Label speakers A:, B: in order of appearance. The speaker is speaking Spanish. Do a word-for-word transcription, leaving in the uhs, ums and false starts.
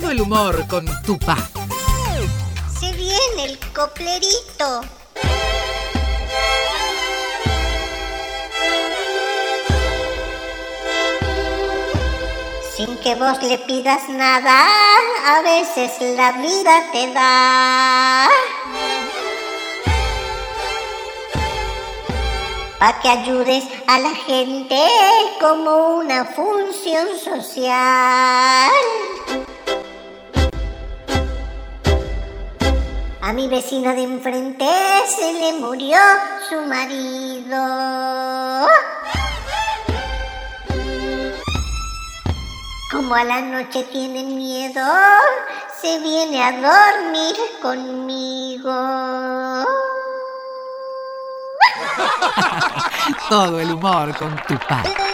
A: Todo el humor con Tupá.
B: Se viene el coplerito. Sin que vos le pidas nada, a veces la vida te da. Pa' que ayudes a la gente como una función social. A mi vecina de enfrente se le murió su marido. Como a la noche tiene miedo, se viene a dormir conmigo.
A: Todo el humor con Tupá.